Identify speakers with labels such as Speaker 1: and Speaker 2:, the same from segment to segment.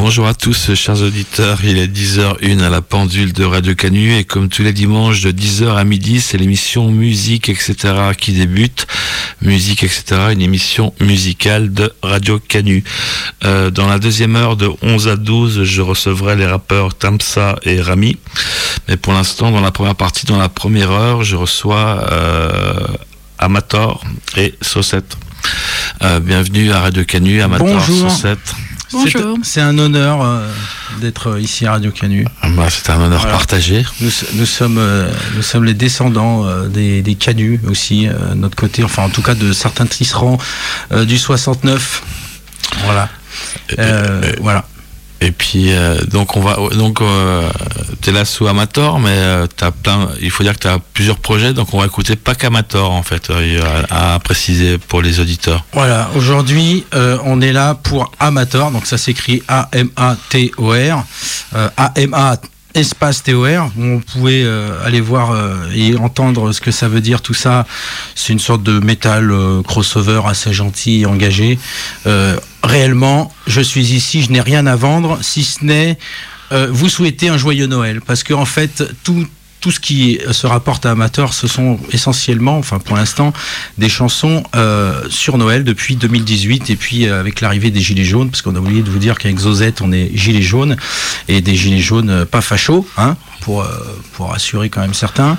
Speaker 1: Bonjour à tous, chers auditeurs. Il est 10h01 à la pendule de Radio Canu et comme tous les dimanches de 10h à midi, c'est l'émission Musique, etc. qui débute. Musique, etc. Une émission musicale de Radio Canu. Dans la deuxième heure de 11 à 12, je recevrai les rappeurs Tamsa et Rami. Mais pour l'instant, dans la première partie, dans la première heure, je reçois Amator et Saucette. Bienvenue à Radio Canu, Amator,
Speaker 2: bonjour.
Speaker 1: Saucette.
Speaker 2: Bonjour. C'est un honneur d'être ici à Radio Canu.
Speaker 1: C'est un honneur partagé.
Speaker 2: Nous sommes les descendants des Canus aussi, de notre côté, enfin en tout cas de certains tisserands du 69. Voilà. Voilà.
Speaker 1: Et puis t'es là sous Amator, mais il faut dire que tu as plusieurs projets, donc on va écouter pas qu'Amator en fait, à préciser pour les auditeurs.
Speaker 2: Voilà, aujourd'hui on est là pour Amator, donc ça s'écrit A-M-A-T-O-R, A-M-A espace TOR, où on pouvait aller voir et entendre ce que ça veut dire tout ça. C'est une sorte de métal crossover assez gentil et engagé. Réellement, je suis ici, je n'ai rien à vendre, si ce n'est vous souhaiter un joyeux Noël, parce que en fait tout ce qui se rapporte à Amator, ce sont essentiellement, enfin pour l'instant, des chansons sur Noël depuis 2018 et puis avec l'arrivée des Gilets jaunes, parce qu'on a oublié de vous dire qu'avec Zozette, on est Gilets jaunes et des Gilets jaunes pas fachos, hein, pour assurer quand même certains.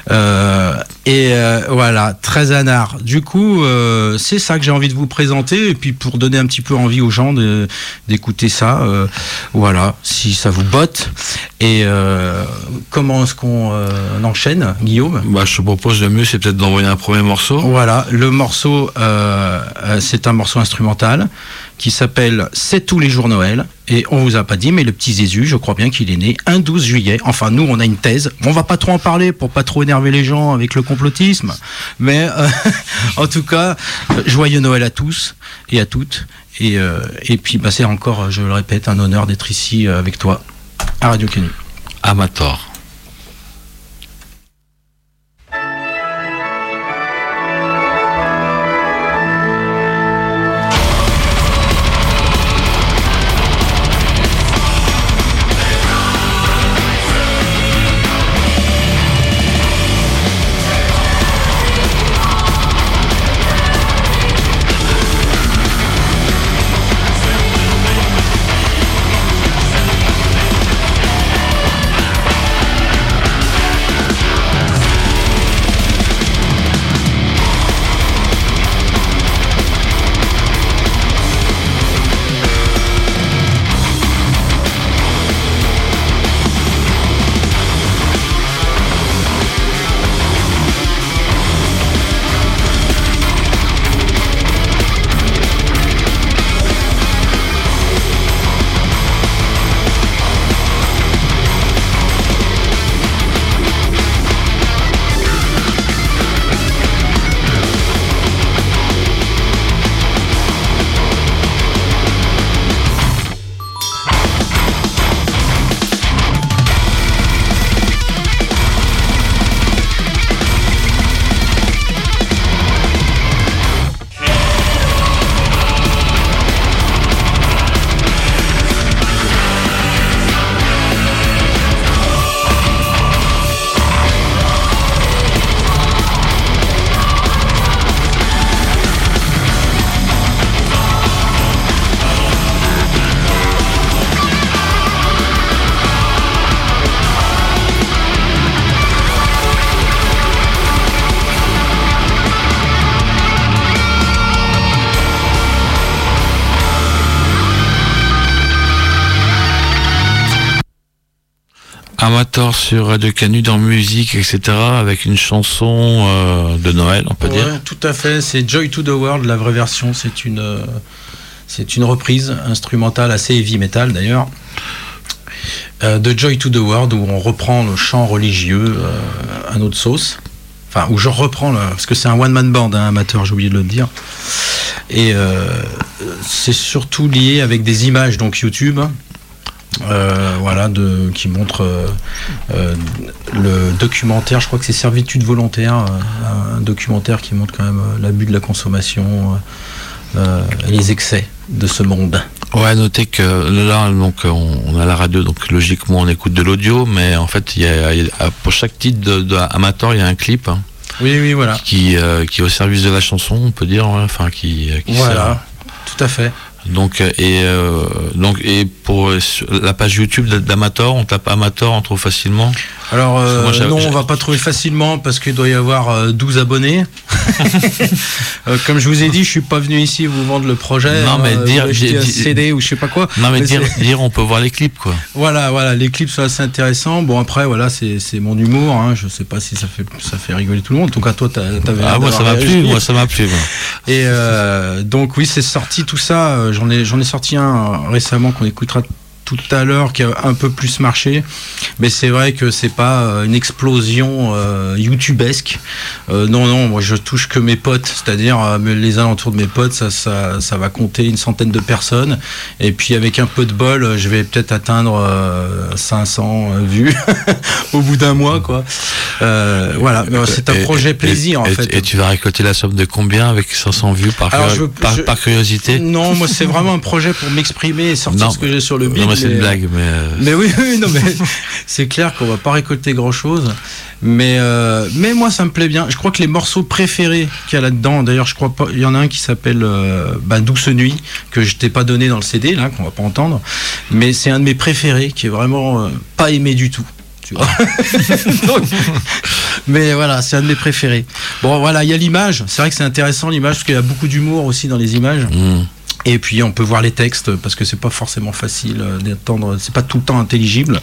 Speaker 2: Voilà, très anard. Du coup, c'est ça que j'ai envie de vous présenter et puis pour donner un petit peu envie aux gens d'écouter ça. Voilà, si ça vous botte. Et comment est-ce qu'on enchaîne, Guillaume ?
Speaker 1: Je te propose le mieux, c'est peut-être d'envoyer un premier morceau.
Speaker 2: Voilà, le morceau, c'est un morceau instrumental qui s'appelle C'est tous les jours Noël. Et on vous a pas dit, mais le petit Jésus, je crois bien qu'il est né un 12 juillet. Enfin, nous, on a une thèse. On va pas trop en parler pour pas trop énerver les gens avec le complotisme. Mais en tout cas, joyeux Noël à tous et à toutes. Et puis, c'est encore, je le répète, un honneur d'être ici avec toi à Radio Canu.
Speaker 1: Amator. Amator sur Radio Canu dans musique, etc. avec une chanson de Noël, on peut dire.
Speaker 2: Tout à fait, c'est Joy to the World, la vraie version. C'est une reprise instrumentale assez heavy metal d'ailleurs, de Joy to the World, où on reprend le chant religieux à notre sauce. Enfin, où je reprends, parce que c'est un one-man band, hein, Amator, j'ai oublié de le dire. Et c'est surtout lié avec des images, donc YouTube. Voilà, qui montre le documentaire, je crois que c'est Servitude volontaire, un documentaire qui montre quand même l'abus de la consommation et les excès de ce monde.
Speaker 1: Ouais, notez que là, donc, on a la radio, donc logiquement on écoute de l'audio, mais en fait, pour chaque titre de Amator, il y a un clip. Hein,
Speaker 2: oui, voilà.
Speaker 1: Qui est au service de la chanson, on peut dire, hein, enfin qui
Speaker 2: voilà,
Speaker 1: sert.
Speaker 2: Tout à fait.
Speaker 1: Donc et pour la page YouTube d'Amator, on tape Amator, on trouve facilement.
Speaker 2: Alors non, on va pas trouver facilement parce qu'il doit y avoir 12 abonnés. Comme je vous ai dit, je suis pas venu ici vous vendre le projet.
Speaker 1: Non, mais dire
Speaker 2: CD ou je sais pas quoi.
Speaker 1: Non, mais dire on peut voir les clips, quoi.
Speaker 2: Voilà, les clips sont assez intéressants. Bon, après voilà, c'est mon humour, hein. Je sais pas si ça fait rigoler tout le monde. En tout cas, toi t'avais.
Speaker 1: Ah, moi ça m'a plu.
Speaker 2: Et donc oui, c'est sorti tout ça. J'en ai sorti un récemment qu'on écoutera tout à l'heure, qui a un peu plus marché, mais c'est vrai que c'est pas une explosion youtubesque. Non, moi je touche que mes potes, c'est-à-dire les alentours de mes potes, ça va compter une centaine de personnes, et puis avec un peu de bol, je vais peut-être atteindre 500 vues au bout d'un mois, quoi. Voilà, c'est un projet plaisir, en fait.
Speaker 1: Et tu vas récolter la somme de combien avec 500 vues par curiosité?
Speaker 2: Non, moi c'est vraiment un projet pour m'exprimer et sortir ce que j'ai sur le beat.
Speaker 1: C'est une blague,
Speaker 2: mais oui, non, mais c'est clair qu'on va pas récolter grand chose, mais moi ça me plaît bien. Je crois que les morceaux préférés qu'il y a là-dedans, d'ailleurs je crois pas, il y en a un qui s'appelle Douce Nuit, que je t'ai pas donné dans le CD là, qu'on va pas entendre, mais c'est un de mes préférés, qui est vraiment pas aimé du tout. Tu vois. Donc, mais voilà, c'est un de mes préférés. Bon voilà, il y a l'image, c'est vrai que c'est intéressant l'image, parce qu'il y a beaucoup d'humour aussi dans les images. Et puis on peut voir les textes, parce que c'est pas forcément facile d'entendre, c'est pas tout le temps intelligible.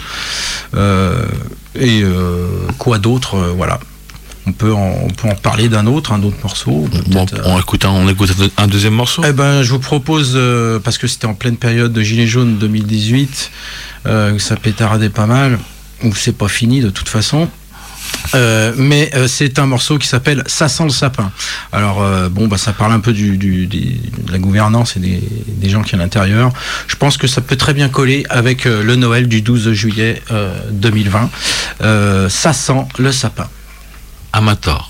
Speaker 2: Quoi d'autre, voilà. On peut en parler d'un autre morceau.
Speaker 1: Bon, on écoute un deuxième morceau.
Speaker 2: Eh ben, je vous propose, parce que c'était en pleine période de Gilets jaunes 2018, où ça pétaradait pas mal, où c'est pas fini de toute façon. Mais c'est un morceau qui s'appelle Ça sent le sapin. Alors ça parle un peu de la gouvernance et des gens qui sont à l'intérieur. Je pense que ça peut très bien coller avec le Noël du 12 juillet 2020. Ça sent le sapin.
Speaker 1: Amator.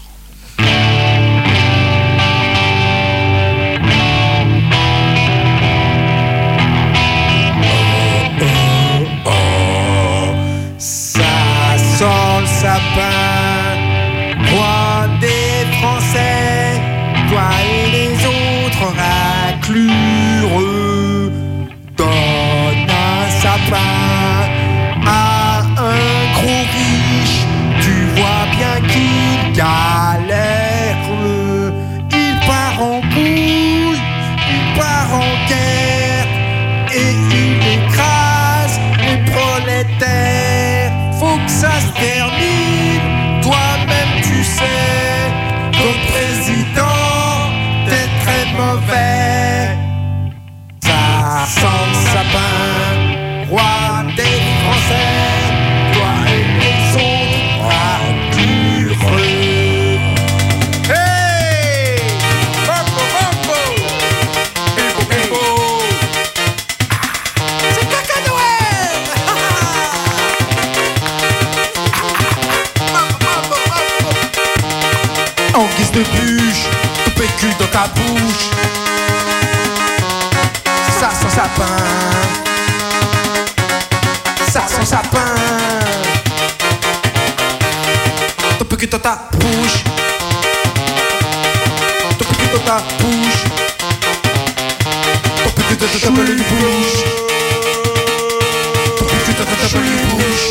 Speaker 3: Sans le sapin, roi des Français, toi et les autres raclureux, donne un sapin à un gros riche, tu vois bien qu'il galère, il part en couille, il part en guerre, et il écrase les prolétaires. Faut que ça se termine, toi-même tu sais, ton président, t'es très mauvais. Ça sent le sapin, roi des Français, toi et les autres raclureux. Hey! Bambo, bambo! Bimbo, bimbo! C'est Caca Noël! En guise de bûche, ton PQ dans ta bouche. Ça sent sapin. Ça sent sapin. Ton PQ dans ta bouche. Ton PQ dans ta bouche. Ton PQ dans ta bouche. Ton PQ dans ta bouche.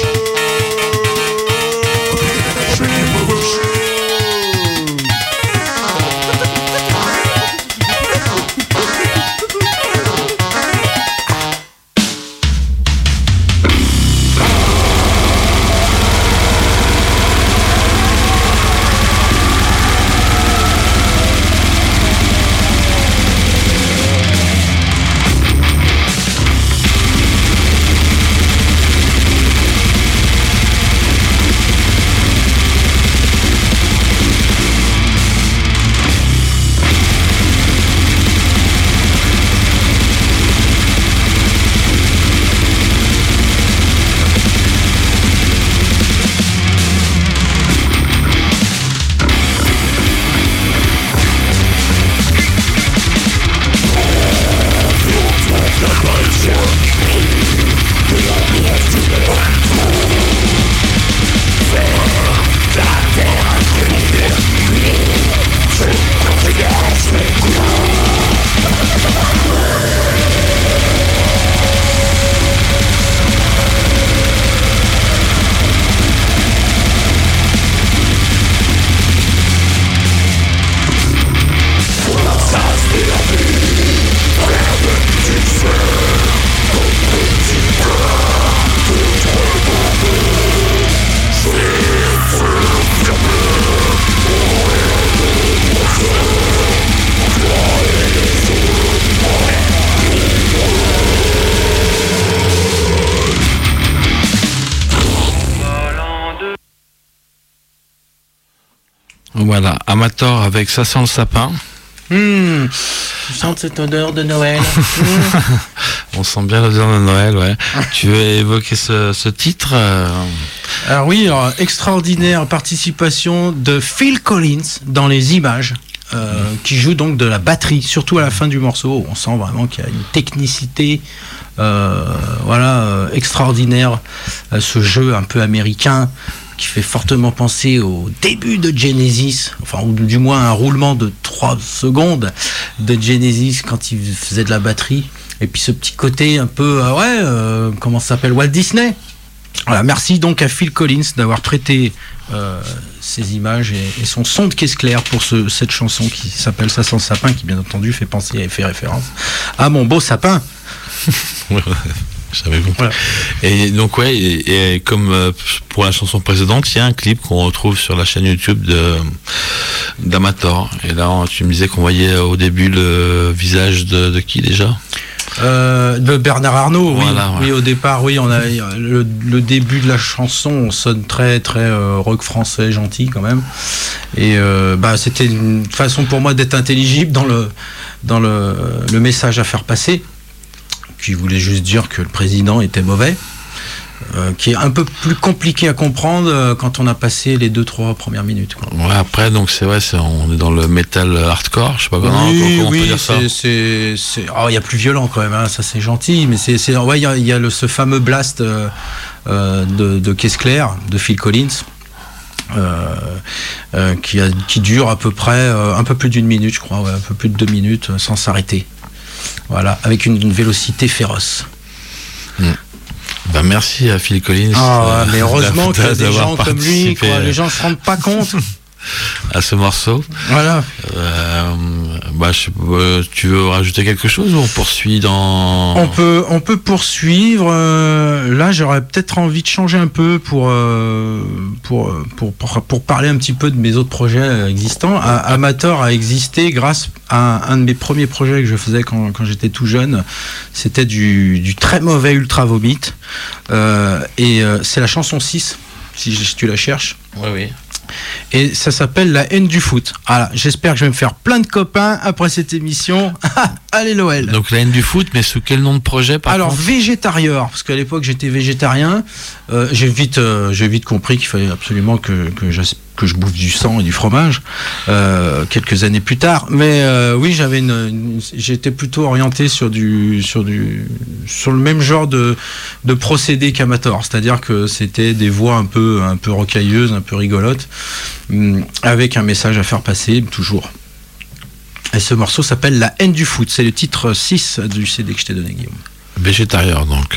Speaker 1: Voilà, Amator avec Ça sent le sapin.
Speaker 2: Tu sens cette odeur de Noël.
Speaker 1: On sent bien l'odeur de Noël, ouais. Tu veux évoquer ce titre
Speaker 2: Alors oui, extraordinaire participation de Phil Collins dans les images. Qui joue donc de la batterie, surtout à la fin du morceau. On sent vraiment qu'il y a une technicité extraordinaire. Ce jeu un peu américain qui fait fortement penser au début de Genesis, ou du moins un roulement de 3 secondes de Genesis quand il faisait de la batterie. Et puis ce petit côté un peu, comment ça s'appelle, Walt Disney. Voilà, merci donc à Phil Collins d'avoir prêté ces images et son son de caisse claire pour cette chanson qui s'appelle Ça sent le sapin, qui bien entendu fait référence à mon beau sapin.
Speaker 1: J'avais compris. Voilà. Et donc et comme pour la chanson précédente, il y a un clip qu'on retrouve sur la chaîne YouTube d'Amator. Et là, tu me disais qu'on voyait au début le visage de qui déjà ?
Speaker 2: De Bernard Arnault.
Speaker 1: Voilà,
Speaker 2: oui, au départ, oui, on a le début de la chanson, on sonne très très rock français gentil quand même. Et c'était une façon pour moi d'être intelligible dans le message à faire passer, qui voulait juste dire que le président était mauvais. Qui est un peu plus compliqué à comprendre quand on a passé les 2-3 premières minutes, quoi.
Speaker 1: Ouais, après, donc c'est vrai, on est dans le metal hardcore, je sais pas comment on peut dire ça.
Speaker 2: Il y a plus violent quand même, hein, ça c'est gentil, mais il y a ce fameux blast de caisse claire de Phil Collins. Qui dure à peu près un peu plus d'1 minute, je crois, un peu plus de 2 minutes sans s'arrêter. Voilà, avec une vélocité féroce.
Speaker 1: Merci à Phil Collins.
Speaker 2: Mais heureusement qu'il y a des gens comme lui, quoi. Les gens ne se rendent pas compte
Speaker 1: à ce morceau.
Speaker 2: Voilà.
Speaker 1: Tu veux rajouter quelque chose ou on poursuit dans...
Speaker 2: On peut poursuivre. Là, j'aurais peut-être envie de changer un peu pour parler un petit peu de mes autres projets existants. Amator a existé grâce à un de mes premiers projets que je faisais quand j'étais tout jeune. C'était du très mauvais Ultra Vomit. C'est la chanson 6, si tu la cherches.
Speaker 1: Oui.
Speaker 2: Et ça s'appelle La haine du foot. Voilà, j'espère que je vais me faire plein de copains après cette émission. Allez l'OL.
Speaker 1: Donc La haine du foot, mais sous quel nom de projet
Speaker 2: Alors Végétarieur, parce qu'à l'époque j'étais végétarien. J'ai vite compris qu'il fallait absolument que je bouffe du sang et du fromage quelques années plus tard. Mais oui, j'étais plutôt orienté sur le même genre de procédé qu'Amator, c'est-à-dire que c'était des voix un peu rocailleuses, un peu rigolotes, avec un message à faire passer toujours. Et ce morceau s'appelle La haine du foot. C'est le titre 6 du CD que je t'ai donné, Guillaume.
Speaker 1: Végétarien donc.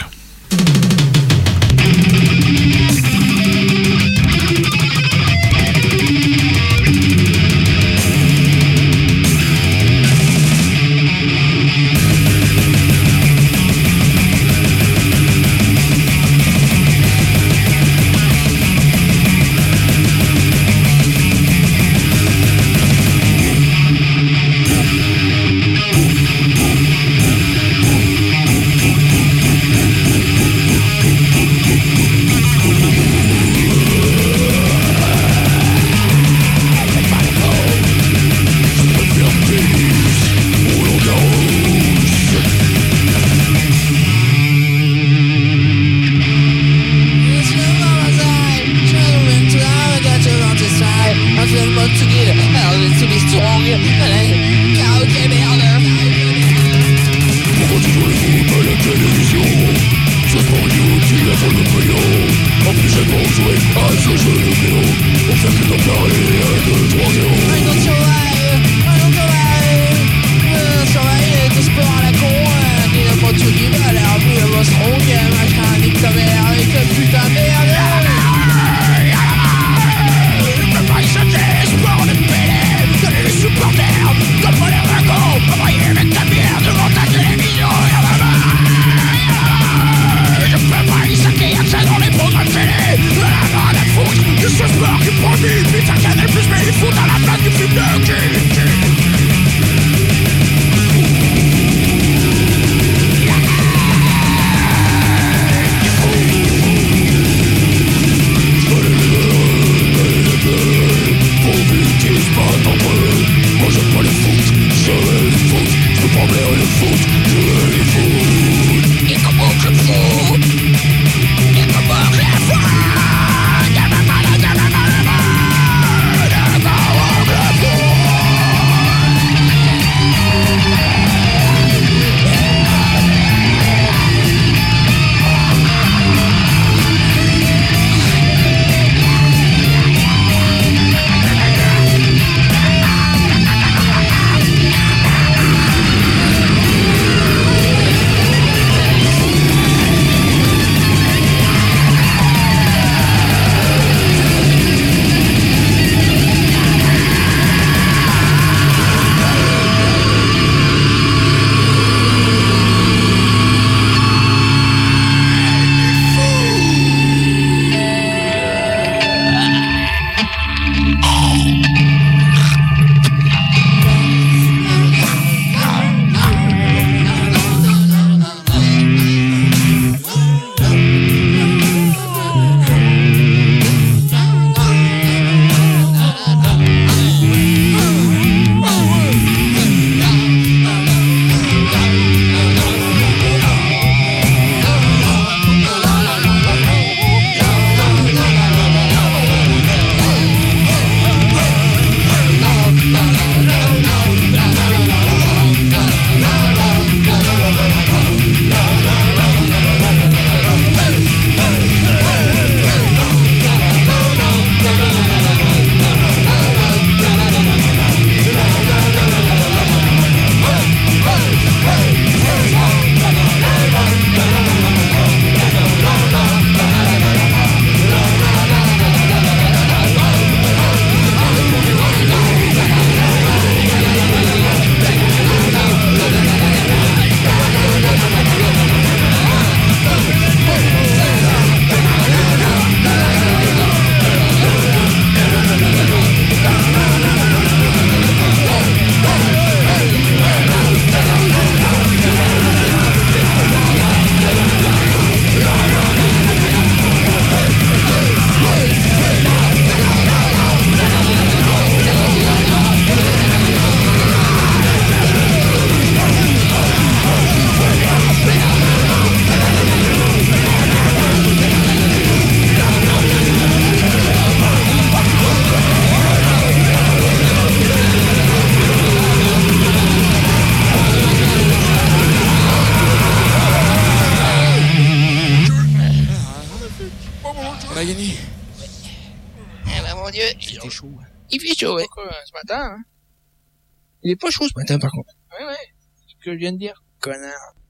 Speaker 4: mon Dieu.
Speaker 2: C'était chaud.
Speaker 4: Il fait chaud, ouais. Ce matin, hein. Il est pas chaud ce matin, par contre. Ouais. C'est ce que je viens de dire. Connard.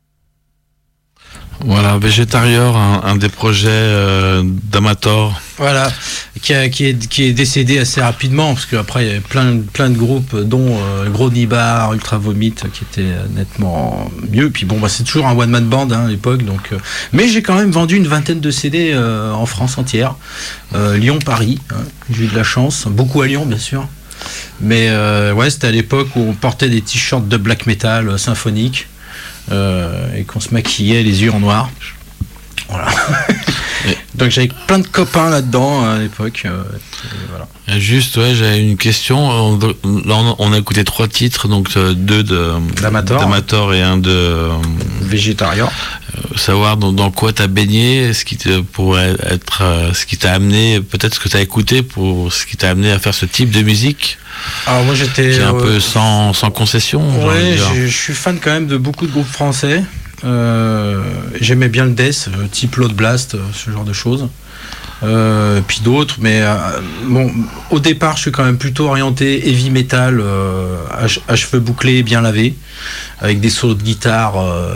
Speaker 1: Voilà, Végétarior, un des projets d'Amator.
Speaker 2: Voilà, qui est décédé assez rapidement, parce qu'après il y avait plein de groupes, dont Gros Nibar, Ultra Vomit, qui étaient nettement mieux. Puis bon, c'est toujours un one-man band à l'époque, donc. Mais j'ai quand même vendu une vingtaine de CD en France entière, Lyon, Paris. Hein, j'ai eu de la chance, beaucoup à Lyon bien sûr. Mais ouais, c'était à l'époque où on portait des t-shirts de black metal symphonique. Et qu'on se maquillait les yeux en noir. Voilà. Donc j'avais plein de copains là-dedans à l'époque. Voilà.
Speaker 1: Juste, ouais, j'avais une question. Là, on a écouté 3 titres, donc 2 d'Amator et un de
Speaker 2: Végétarior.
Speaker 1: Savoir dans quoi t'as baigné, ce qui pourrait être, ce qui t'a amené, peut-être ce que t'as écouté pour ce qui t'a amené à faire ce type de musique.
Speaker 2: Alors moi j'étais
Speaker 1: qui est un peu sans concession.
Speaker 2: Ouais, je suis fan quand même de beaucoup de groupes français. J'aimais bien le death, type Load Blast, ce genre de choses. Puis d'autres, mais bon, au départ je suis quand même plutôt orienté heavy metal, à cheveux bouclés, bien lavés, avec des solos de guitare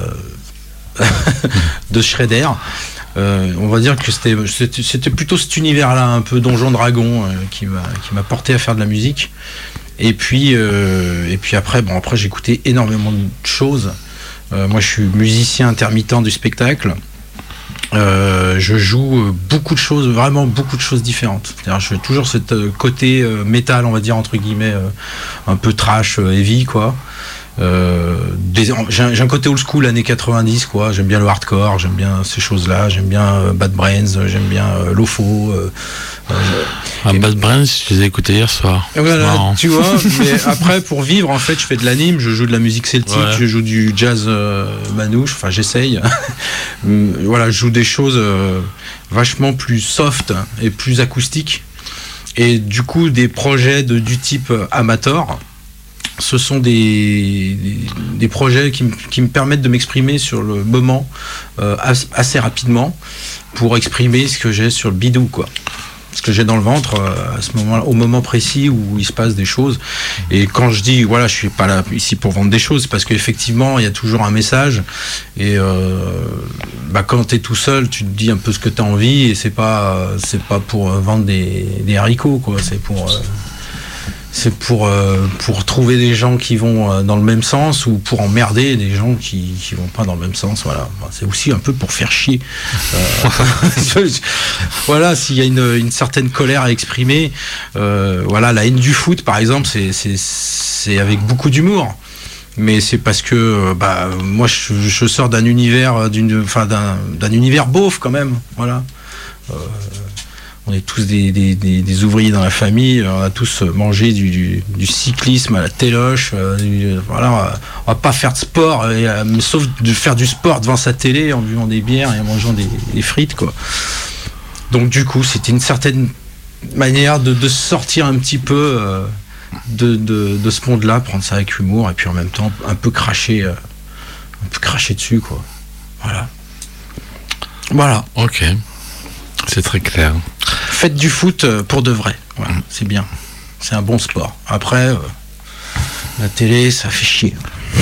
Speaker 2: de Shredder. On va dire que c'était plutôt cet univers-là, un peu Donjon Dragon, qui m'a porté à faire de la musique. Et puis après j'écoutais énormément de choses. Moi, je suis musicien intermittent du spectacle. Je joue beaucoup de choses, vraiment beaucoup de choses différentes. C'est-à-dire, je fais toujours ce côté métal, on va dire entre guillemets, un peu trash, heavy, quoi. J'ai un côté old school années 90, quoi. J'aime bien le hardcore, j'aime bien ces choses-là, j'aime bien Bad Brains, j'aime bien Lofo.
Speaker 1: Bad Brains, je les ai écoutés hier soir.
Speaker 2: Voilà, tu vois. Mais après, pour vivre, en fait, je fais de l'anime, je joue de la musique celtique, ouais. Je joue du jazz manouche, enfin j'essaye. Voilà, je joue des choses vachement plus soft et plus acoustiques. Et du coup, des projets du type Amator. Ce sont des projets qui me permettent de m'exprimer sur le moment assez rapidement pour exprimer ce que j'ai sur le bidou, quoi. Ce que j'ai dans le ventre à ce moment-là, au moment précis où il se passe des choses. Et quand je dis, voilà, je suis pas là ici pour vendre des choses, c'est parce qu'effectivement, il y a toujours un message. Et quand tu es tout seul, tu te dis un peu ce que tu as envie, et c'est pas pour vendre des haricots, quoi. C'est pour trouver des gens qui vont dans le même sens, ou pour emmerder des gens qui vont pas dans le même sens. Voilà, c'est aussi un peu pour faire chier. Voilà, s'il y a une certaine colère à exprimer, voilà, la haine du foot par exemple, c'est avec beaucoup d'humour. Mais c'est parce que moi je sors d'un univers d'un univers beauf quand même. Voilà. On est tous des ouvriers dans la famille, on a tous mangé du cyclisme à la téloche. Voilà, on va pas faire de sport, sauf de faire du sport devant sa télé en buvant des bières et en mangeant des frites, quoi. Donc du coup, c'était une certaine manière de sortir un petit peu de ce monde-là, prendre ça avec humour et puis en même temps un peu cracher dessus, quoi. Voilà.
Speaker 1: Ok. C'est très clair.
Speaker 2: Faites du foot pour de vrai. Voilà, c'est bien. C'est un bon sport. Après, la télé, ça fait chier.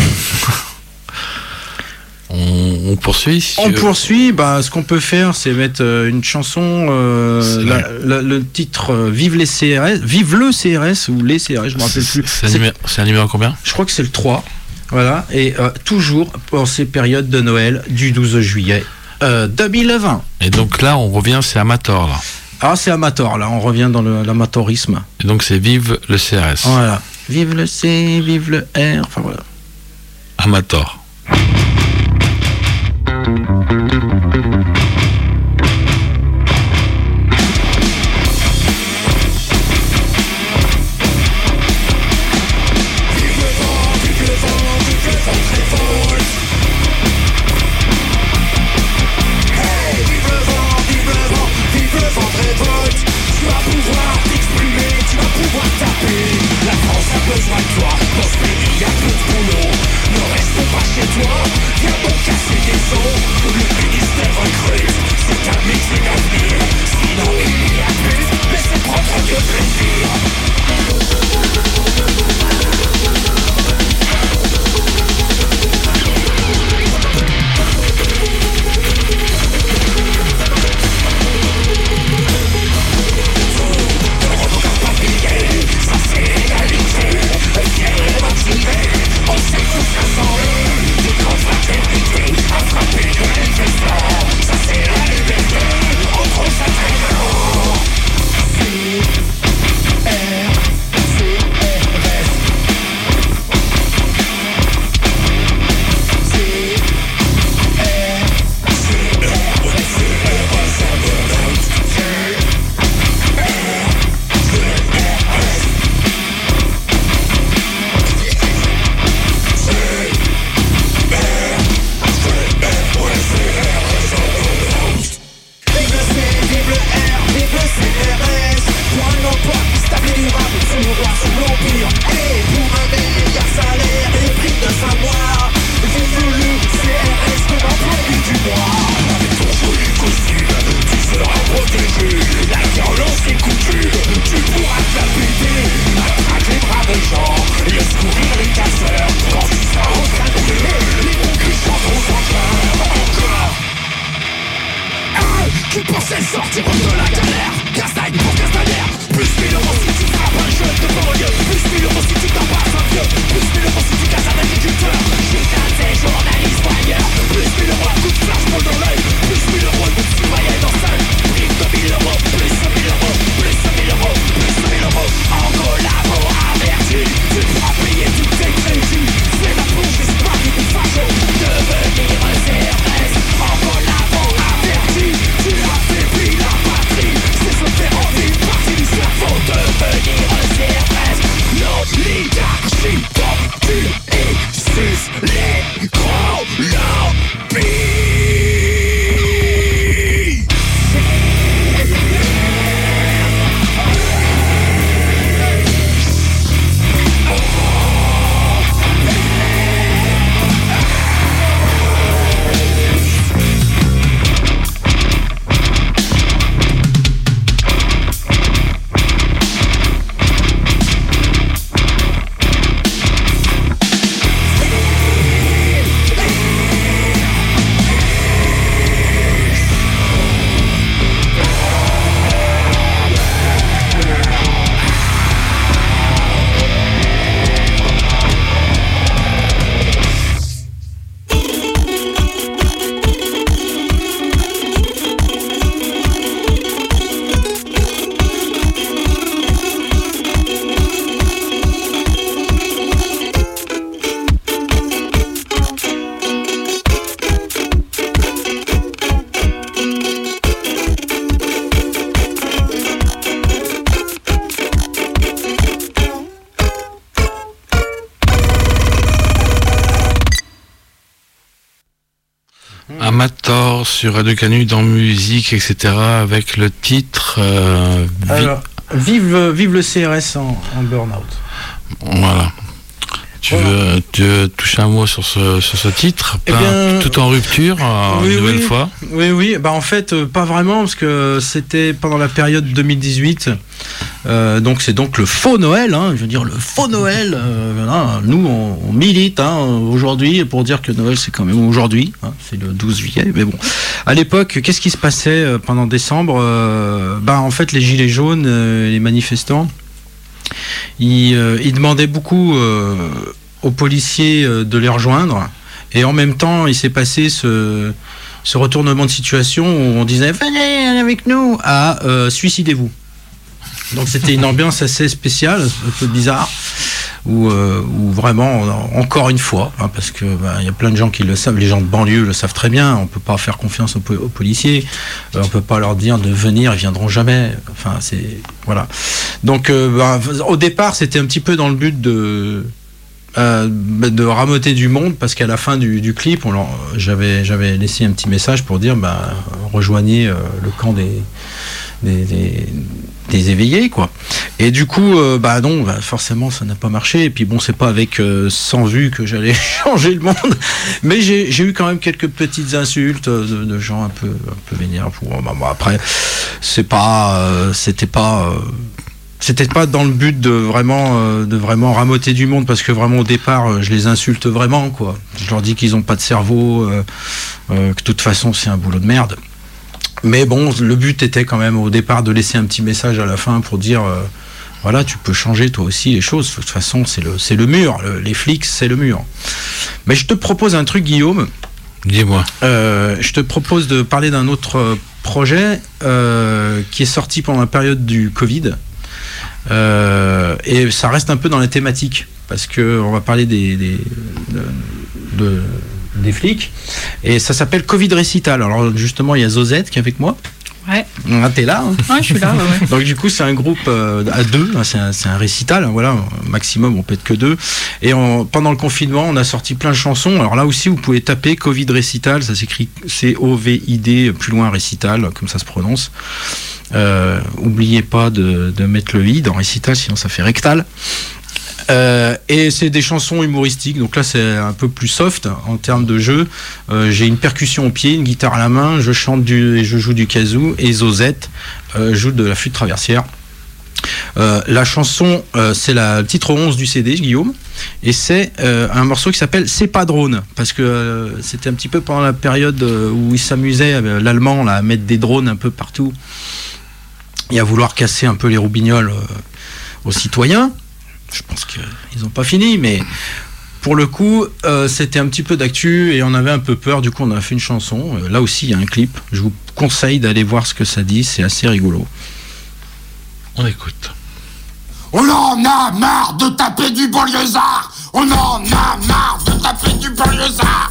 Speaker 1: On poursuit.
Speaker 2: On poursuit. Ce qu'on peut faire, c'est mettre une chanson. Le titre Vive les CRS, Vive le CRS ou les CRS, je me rappelle plus.
Speaker 1: C'est un numéro combien ?
Speaker 2: Je crois que c'est le 3. Voilà. Et toujours pour ces périodes de Noël du 12 juillet. 2020.
Speaker 1: Et donc là, on revient, c'est Amator, là.
Speaker 2: Ah, c'est Amator, là, on revient dans l'amateurisme.
Speaker 1: Et donc c'est Vive le CRS.
Speaker 2: Voilà. Vive le C, vive le R, enfin voilà.
Speaker 1: Amator.
Speaker 5: Besoin de toi, dans ce pays y'a plus de boulot. Ne restons pas chez toi.
Speaker 1: Amator sur Radio Canu dans musique, etc. avec le titre
Speaker 2: Alors, vive le CRS en burn-out.
Speaker 1: Voilà. Tu veux toucher un mot sur ce titre, tout en rupture, nouvelle fois.
Speaker 2: Oui. Bah en fait, pas vraiment, parce que c'était pendant la période 2018. Donc c'est donc le faux Noël, hein, je veux dire le faux Noël. Voilà, nous on milite aujourd'hui pour dire que Noël c'est quand même aujourd'hui, hein, c'est le 12 juillet. Mais bon, à l'époque, qu'est-ce qui se passait pendant décembre en fait, les gilets jaunes, les manifestants, ils demandaient beaucoup aux policiers de les rejoindre, et en même temps il s'est passé ce retournement de situation où on disait venez avec nous à suicidez-vous. Donc c'était une ambiance assez spéciale, un peu bizarre, où vraiment, encore une fois, parce que il y a plein de gens qui le savent, les gens de banlieue le savent très bien, on peut pas faire confiance aux policiers, on peut pas leur dire de venir, ils viendront jamais. Enfin c'est voilà. Donc au départ c'était un petit peu dans le but de rameuter du monde, parce qu'à la fin du clip j'avais laissé un petit message pour dire rejoignez le camp des éveillés, quoi. Et du coup forcément ça n'a pas marché, et puis bon, c'est pas avec 100 vues que j'allais changer le monde, mais j'ai eu quand même quelques petites insultes de gens un peu vénères. Après c'était pas dans le but de vraiment rameuter du monde, parce que vraiment au départ je les insulte vraiment, quoi. Je leur dis qu'ils ont pas de cerveau, que de toute façon c'est un boulot de merde. Mais bon, le but était quand même au départ de laisser un petit message à la fin pour dire voilà, tu peux changer toi aussi les choses. De toute façon c'est le mur, les flics c'est le mur. Mais je te propose un truc, Guillaume.
Speaker 1: Dis-moi.
Speaker 2: Je te propose de parler d'un autre projet qui est sorti pendant la période du Covid. Et ça reste un peu dans la thématique, parce que on va parler des flics, et ça s'appelle Covid Récital. Alors justement il y a Zozette qui est avec moi.
Speaker 5: Ouais.
Speaker 2: T'es là, hein.
Speaker 5: Ouais, je suis là. Ouais.
Speaker 2: Donc du coup c'est un groupe à deux, c'est un récital, voilà, maximum on peut être que deux. Et pendant le confinement on a sorti plein de chansons. Alors là aussi vous pouvez taper Covid Récital, ça s'écrit COVID plus loin récital, comme ça se prononce. Oubliez pas de mettre le i dans récital, sinon ça fait rectal. Et c'est des chansons humoristiques, donc là c'est un peu plus soft en termes de jeu. J'ai une percussion au pied, une guitare à la main, je chante et je joue du kazoo, et Zozette joue de la flûte traversière. La chanson, c'est le titre 11 du CD, Guillaume, et c'est un morceau qui s'appelle C'est pas drone, parce que c'était un petit peu pendant la période où ils s'amusaient, l'allemand, là, à mettre des drones un peu partout et à vouloir casser un peu les roubignoles aux citoyens. Je pense qu'ils n'ont pas fini, mais pour le coup, c'était un petit peu d'actu et on avait un peu peur. Du coup, on a fait une chanson. Là aussi, il y a un clip. Je vous conseille d'aller voir ce que ça dit. C'est assez rigolo.
Speaker 1: On écoute.
Speaker 3: On en a marre de taper du banlieusard. On en a marre de taper du banlieusard.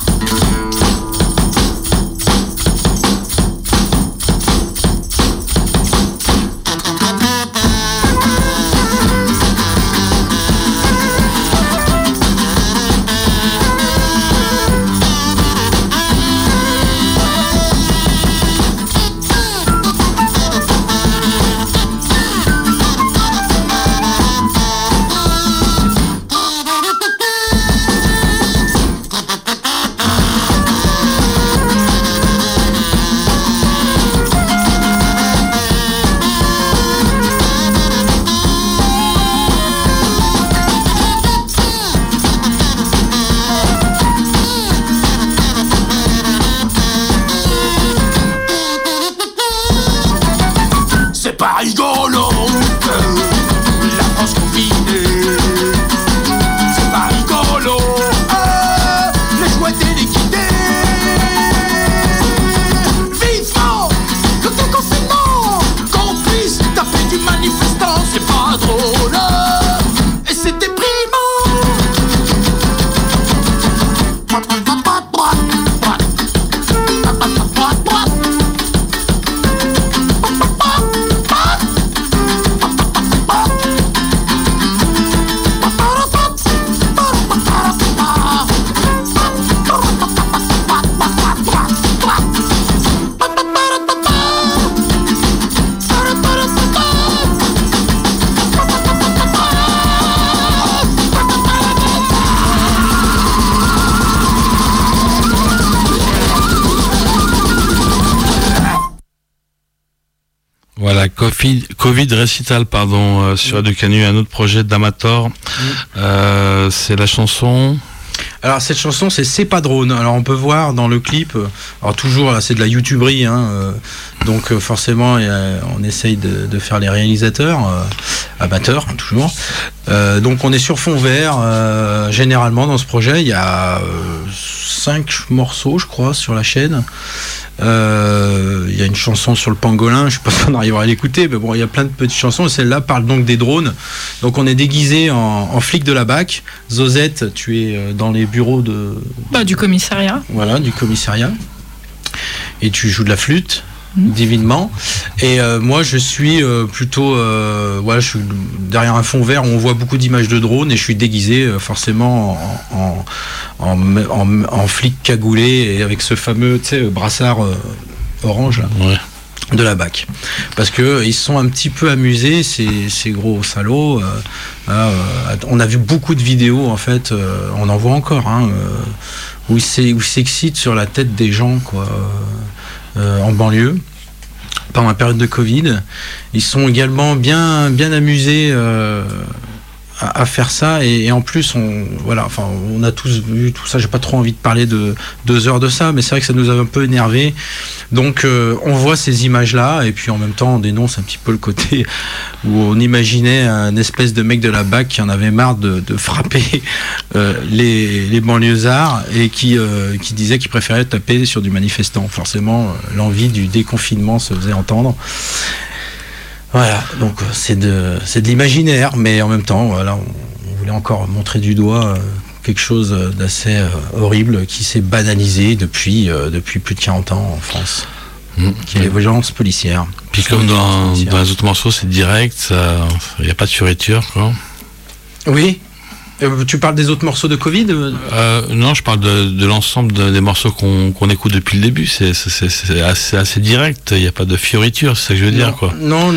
Speaker 1: Covid Récital, sur Radio Canu, un autre projet d'Amator. C'est la chanson.
Speaker 2: Alors cette chanson c'est pas drone. Alors on peut voir dans le clip, alors toujours là c'est de la youtuberie, donc forcément on essaye de faire les réalisateurs amateurs toujours. Donc on est sur fond vert. Généralement dans ce projet il y a 5 morceaux je crois sur la chaîne. Il y a une chanson sur le pangolin, je sais pas si on arrivera à l'écouter, mais bon, il y a plein de petites chansons. Celle-là parle donc des drones. Donc on est déguisé en flic de la BAC. Zozette, tu es dans les bureaux
Speaker 5: du commissariat.
Speaker 2: Voilà, du commissariat. Et tu joues de la flûte. Divinement. Et moi je suis plutôt je suis derrière un fond vert où on voit beaucoup d'images de drones et je suis déguisé forcément en flic cagoulé et avec ce fameux brassard orange là, de la BAC, parce que ils sont un petit peu amusés ces gros salauds. On a vu beaucoup de vidéos en fait, on en voit encore où ils s'excitent sur la tête des gens quoi. En banlieue pendant la période de Covid. Ils sont également bien amusés à faire ça et en plus on a tous vu tout ça. J'ai pas trop envie de parler de 2 heures de ça, mais c'est vrai que ça nous a un peu énervé. Donc on voit ces images là et puis en même temps on dénonce un petit peu le côté où on imaginait un espèce de mec de la BAC qui en avait marre de frapper les banlieusards et qui disait qu'il préférait taper sur du manifestant. Forcément l'envie du déconfinement se faisait entendre. Voilà, donc c'est de l'imaginaire, mais en même temps, voilà, on voulait encore montrer du doigt quelque chose d'assez horrible qui s'est banalisé depuis plus de 40 ans en France, qui est les violences policières.
Speaker 1: Puis comme dans les autres morceaux, c'est direct, il n'y a pas de fioriture, quoi. Oui.
Speaker 2: Tu parles des autres morceaux de Covid
Speaker 1: Non, je parle de l'ensemble des morceaux qu'on écoute depuis le début. C'est assez direct. Il n'y a pas de fioriture, c'est ça que je veux dire, quoi.
Speaker 2: Non.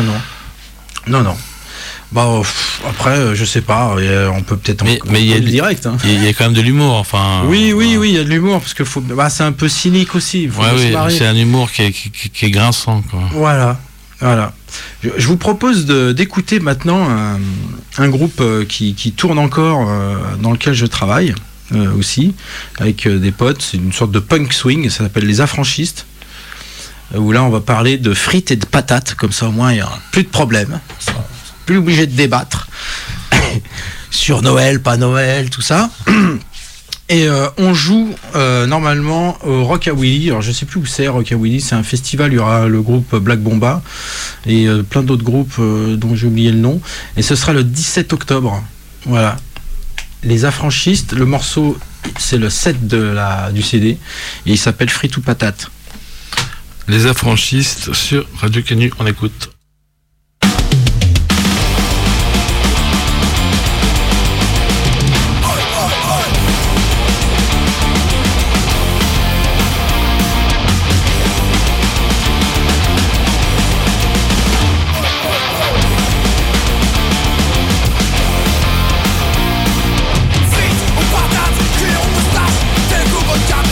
Speaker 2: Bah après, je sais pas. On peut peut-être.
Speaker 1: Mais il y a
Speaker 2: direct.
Speaker 1: Il y a quand même de l'humour, enfin.
Speaker 2: Oui, il y a de l'humour parce que c'est un peu cynique aussi.
Speaker 1: C'est un humour qui est grinçant, quoi.
Speaker 2: Voilà. Je vous propose d'écouter maintenant un groupe qui tourne encore, dans lequel je travaille aussi, avec des potes. C'est une sorte de punk swing, ça s'appelle Les Affranchistes, où là on va parler de frites et de patates, comme ça au moins il n'y a plus de problème, plus obligé de débattre sur Noël, pas Noël, tout ça. Et on joue normalement au Rockawilly. Alors je sais plus où c'est Rockawilly, c'est un festival, il y aura le groupe Black Bomba et plein d'autres groupes dont j'ai oublié le nom. Et ce sera le 17 octobre. Voilà. Les Affranchistes, le morceau c'est le 7 du CD et il s'appelle Frites ou Patates.
Speaker 1: Les Affranchistes sur Radio Canu, on écoute.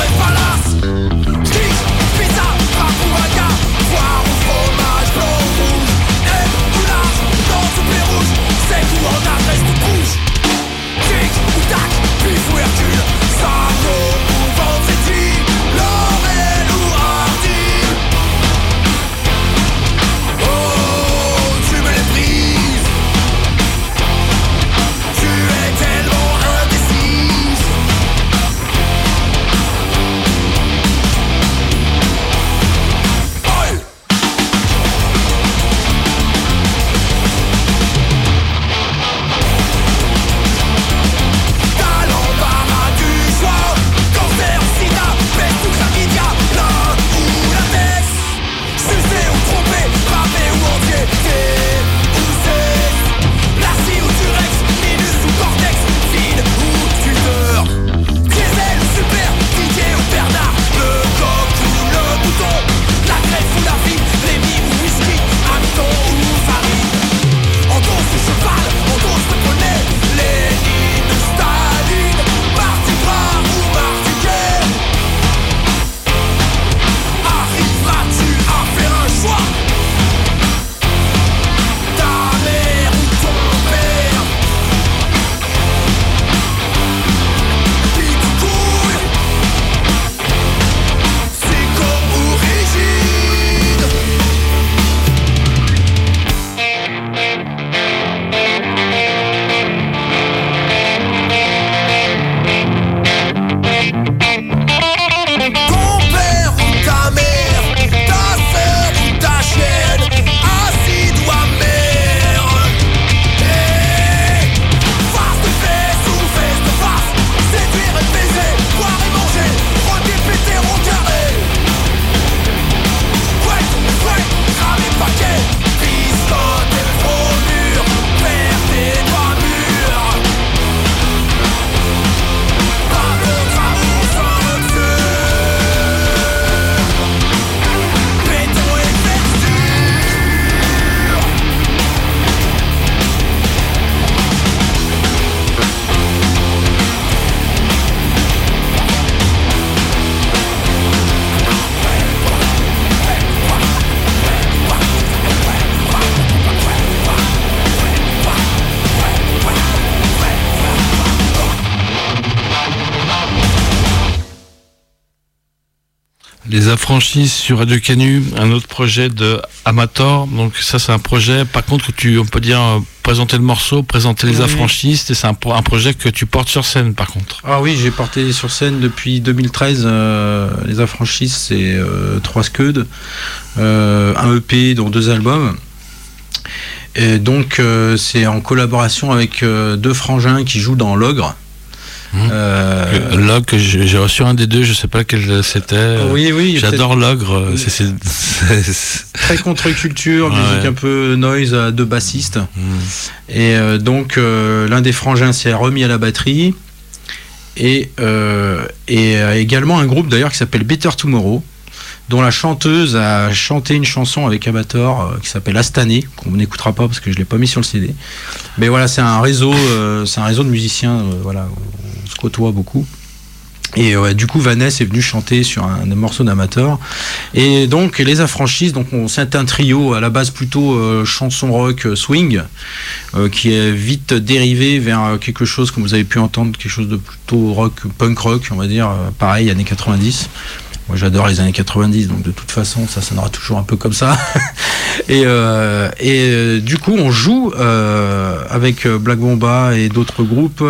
Speaker 6: Pizza, pas pour un gars, voir au fromage blanc.
Speaker 1: Les Affranchis sur Radio Canu, un autre projet de Amator. Donc ça c'est un projet, par contre, on peut dire présenter le morceau, présenter les Affranchis, et c'est un projet que tu portes sur scène par contre.
Speaker 2: Ah oui, j'ai porté sur scène depuis 2013 les Affranchis, c'est 3 scuds, un EP dont 2 albums. Et donc c'est en collaboration avec 2 frangins qui jouent dans L'Ogre.
Speaker 1: L'Ogre, j'ai reçu un des 2, je sais pas lequel c'était.
Speaker 2: Oui,
Speaker 1: j'adore L'Ogre. C'est
Speaker 2: très contre-culture, musique un peu noise à 2 bassistes. Et donc l'un des frangins s'est remis à la batterie et également un groupe d'ailleurs qui s'appelle Better Tomorrow, dont la chanteuse a chanté une chanson avec Amator qui s'appelle Astané, qu'on n'écoutera pas parce que je l'ai pas mis sur le CD. Mais voilà, c'est un réseau de musiciens, voilà, on se côtoie beaucoup. Et du coup, Vanessa est venue chanter sur un morceau d'Amator. Et donc, les Affranchis, donc c'est un trio à la base plutôt chanson rock swing, qui est vite dérivé vers quelque chose, comme vous avez pu entendre, quelque chose de plutôt rock, punk rock, on va dire, pareil, années 90. Moi j'adore les années 90, donc de toute façon ça sonnera toujours un peu comme ça. et du coup on joue avec Black Bomba et d'autres groupes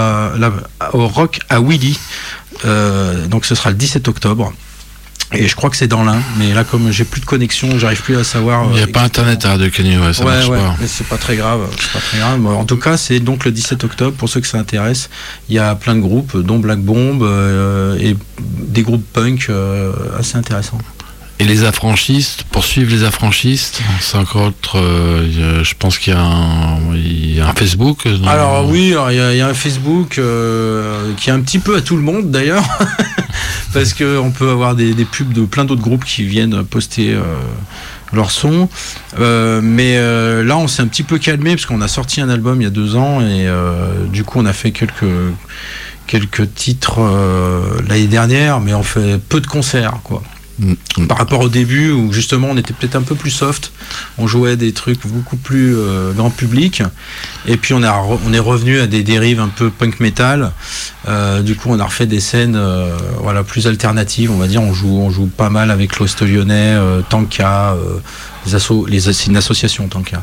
Speaker 2: au Rock à Willy. Donc ce sera le 17 octobre. Et je crois que c'est dans l'Ain, mais là comme j'ai plus de connexion, j'arrive plus à savoir.
Speaker 1: Il n'y a pas internet à Radio Canu, ça marche pas.
Speaker 2: Mais c'est pas très grave, En tout cas, c'est donc le 17 octobre pour ceux que ça intéresse. Il y a plein de groupes, dont Black Bomb et des groupes punk assez intéressants.
Speaker 1: Et les Affranchistes, pour suivre les Affranchistes, c'est encore autre. Je pense qu'il y a un Facebook.
Speaker 2: Alors oui, il y a un Facebook qui est un petit peu à tout le monde d'ailleurs, parce qu'on peut avoir des pubs de plein d'autres groupes qui viennent poster leur son. Mais là, on s'est un petit peu calmé parce qu'on a sorti un album il y a 2 ans et du coup, on a fait quelques titres l'année dernière, mais on fait peu de concerts, quoi. Par rapport au début où justement on était peut-être un peu plus soft, on jouait des trucs beaucoup plus grand public, et puis on est revenu à des dérives un peu punk metal. Du coup on a refait des scènes voilà, plus alternatives, on va dire. On joue pas mal avec l'Ouest Lyonnais, Tanka, c'est une association Tanka,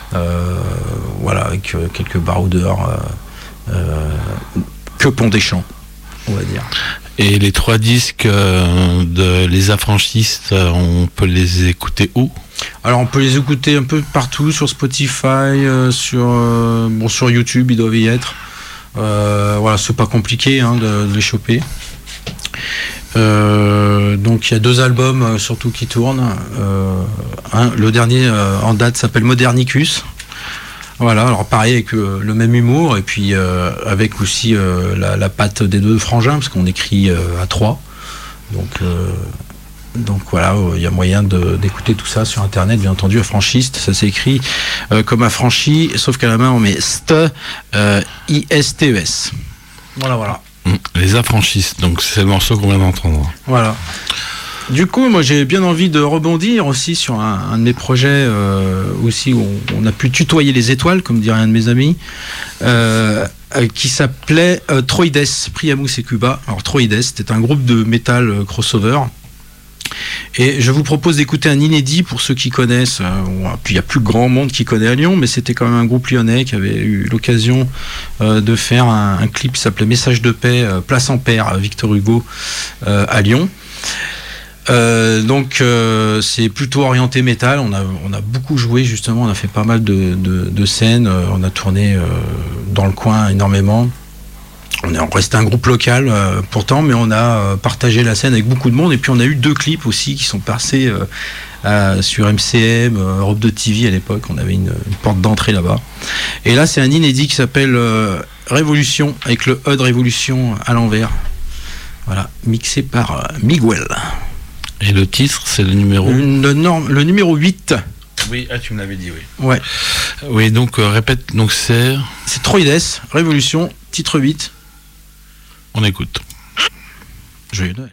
Speaker 2: voilà, avec quelques baroudeurs, que Pont des Champs, on va dire.
Speaker 1: Et les 3 disques de Les Affranchistes, on peut les écouter où ?
Speaker 2: Alors on peut les écouter un peu partout, sur Spotify, sur YouTube, ils doivent y être. Voilà, c'est pas compliqué de les choper. Donc il y a 2 albums surtout qui tournent. Le dernier en date s'appelle Modernicus. Voilà, alors pareil avec le même humour et puis avec aussi la patte des 2 frangins parce qu'on écrit à 3. Donc voilà, il y a moyen d'écouter tout ça sur internet, bien entendu. Affranchiste, ça s'écrit comme affranchi, sauf qu'à la main on met ISTES. Voilà.
Speaker 1: Les Affranchistes, donc c'est le morceau qu'on vient d'entendre.
Speaker 2: Voilà. Du coup, moi j'ai bien envie de rebondir aussi sur un de mes projets aussi où on a pu tutoyer les étoiles, comme dirait un de mes amis, qui s'appelait Troides, Priamus et Cuba. Alors Troides, c'était un groupe de metal crossover. Et je vous propose d'écouter un inédit pour ceux qui connaissent. Puis il y a plus grand monde qui connaît à Lyon, mais c'était quand même un groupe lyonnais qui avait eu l'occasion de faire un clip qui s'appelait Message de paix, Place Ampère, Victor Hugo, à Lyon. Donc c'est plutôt orienté métal. On a beaucoup joué justement, on a fait pas mal de scènes, on a tourné dans le coin énormément. On est resté un groupe local pourtant, mais on a partagé la scène avec beaucoup de monde, et puis on a eu 2 clips aussi qui sont passés sur MCM, Europe 2 TV à l'époque. On avait une porte d'entrée là-bas, et là c'est un inédit qui s'appelle Révolution, avec le E de Révolution à l'envers. Voilà, mixé par Miguel.
Speaker 1: Et le titre, c'est le numéro
Speaker 2: le numéro 8.
Speaker 1: Oui, tu me l'avais dit, oui.
Speaker 2: Ouais.
Speaker 1: Oui, donc répète, donc c'est
Speaker 2: Troides, Révolution, titre 8.
Speaker 1: On écoute.
Speaker 2: Joyeux Noël.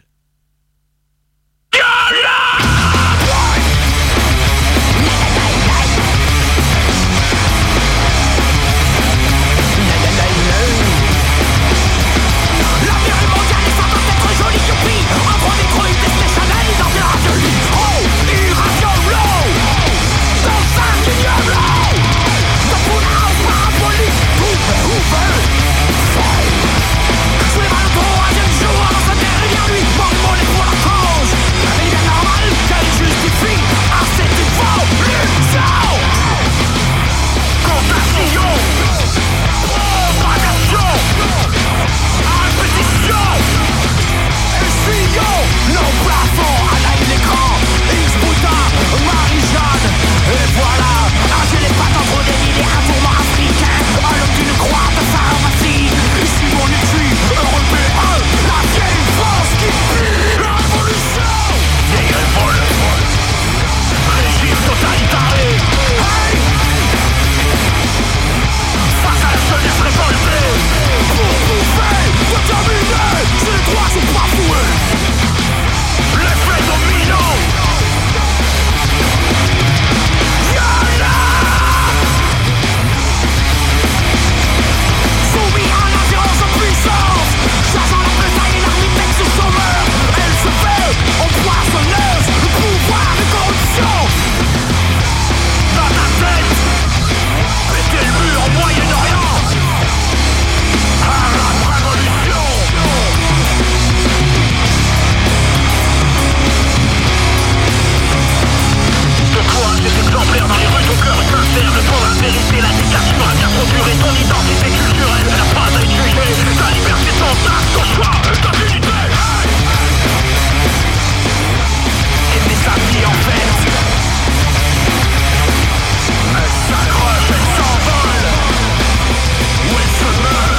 Speaker 6: La vie mondiale est sans être jolie, youpi. Entre des trucs, des chanel dans L'identité culturelle, la patrie jugée, ta liberté sans acte, ton choix, ta unité. Aimer sa vie en fait. Elle s'accroche, elle s'envole. Ou elle se meurt.